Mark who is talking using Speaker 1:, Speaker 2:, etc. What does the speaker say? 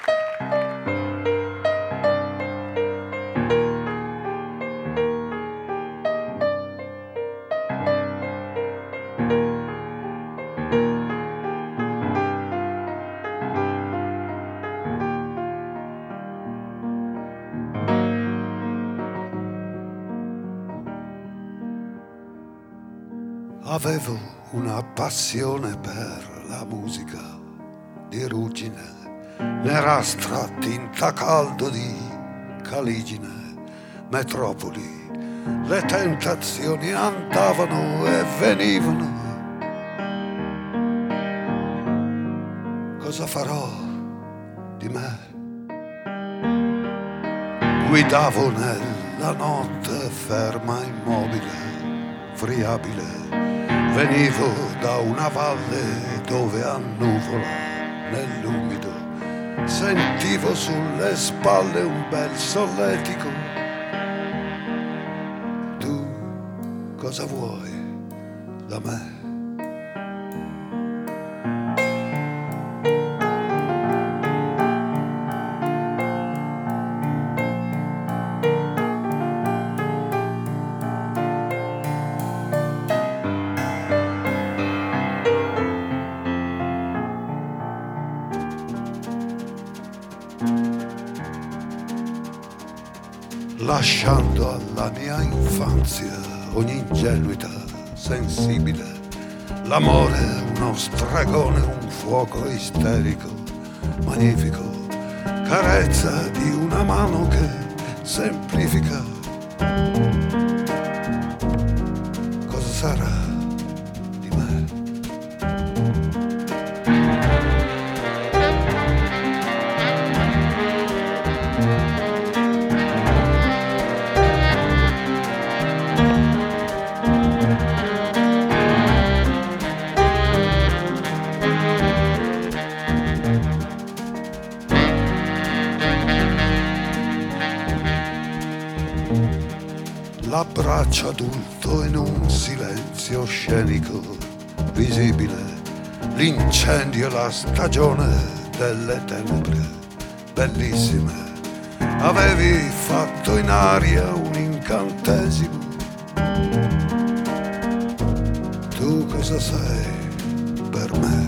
Speaker 1: Avevo una passione per la musica di ruggine, nerastra tinta caldo di caligine, metropoli. Le tentazioni andavano e venivano. Cosa farò di me? Guidavo nella notte ferma, immobile, friabile. Venivo da una valle dove annuvola nell'umido. Sentivo sulle spalle un bel solletico. Tu cosa vuoi da me? Lasciando alla mia infanzia ogni ingenuità sensibile, l'amore uno stregone, un fuoco isterico, magnifico, carezza di una mano che semplifica. Cosa sarà di me? L'abbraccio adulto in un silenzio scenico visibile, l'incendio e la stagione delle tenebre bellissime. Avevi fatto in aria un incantesimo. Tu cosa sei per me?